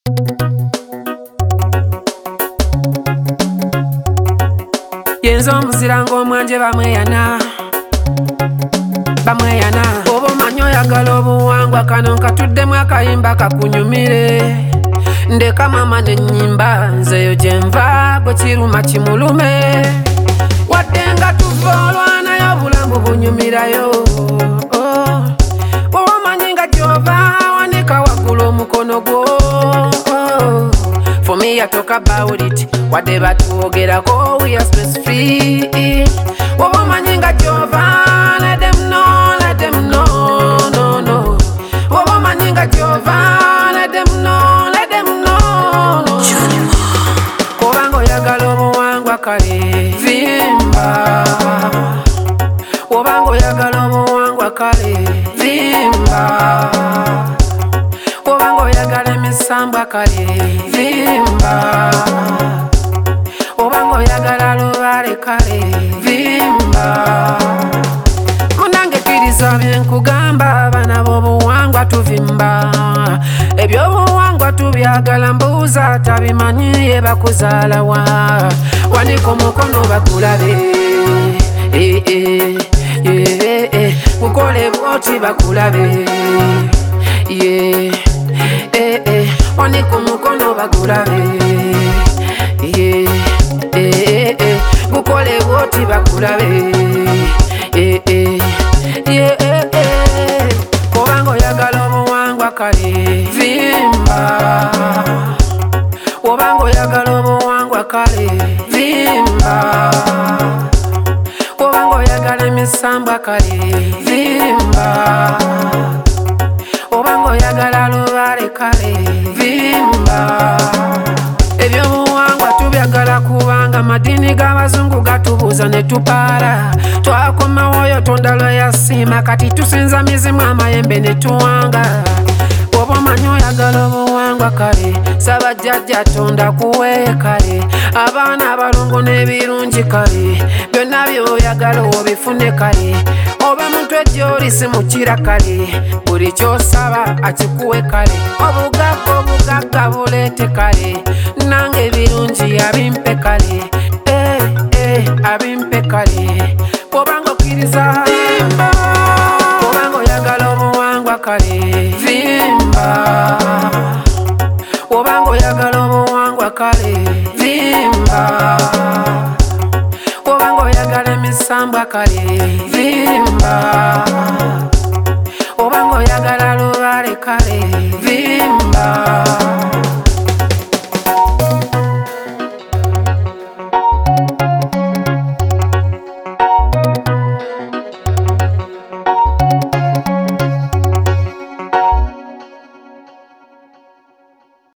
Yenzo omuzira ng'omwanje bamweyana oba omanyi oyagala obuwangwa kano nkatuddemu akayimba kakunyumire ndeka mama n'ennyimba nzeyo gye nva gwe kiruma kimulume wadde nga tuva olwanayo obulamu bunyumirayo oba omanyi nga gy'ova wanika waggulu omukono gwo For me, I talk about it. What they batuogerako, we are stress free. Wobo manyinga jova, let them know, no. Wobo manyinga jova, let them know, no. Kobango yagala obuwangwa kale, vimba. Wobango yagala obuwangwa kale, vimba. Wobango yagala emisambwa kale, vimba. Wobango yagala lubale kale, vimba. Munange kkiriza bye nkugamba abaana b'obuwangwa tuvimba. Ebyobuwangwa tubyagala mbuuza tabimanyi ye bakuzaala wa. Wanika omukono bakulabe, gukole bw'oti bakulabe, wanika omukono bagulabe, gukole bw'oti bakulabe, obanga oyagala obuwangwa kale vimba, obanga oyagala obuwangwa kale vimba, obanga oyagala emisambwa kale vimba, obanga oyagala lubale kale vimba. Ebyobuwangwa tubyagala kubanga madini g'abazungu gatubuuza ne tupaala. Twakomawoyo tonda lwe yasiima kati tusinza mizimu amayembe ne tuwanga. Oba omanyi oyagala obuwangwa kale Ssaabajjajja tonda kuwe kale. Abaana abalongo n'ebirungi kale byonna by'oyagala obifune kale. Oba muntu ejjoli si mukira kale buli ky'osaba akikuwe kale. Obugagga buleete kale nange ebirungi abimpe kale, abimpe kale. Obanga okkiriza vimba, obanga oyagala obuwangwa kale vimba, obanga oyagala obuwangwa kale vimba, obanga oyagala emisambwa kale vimba.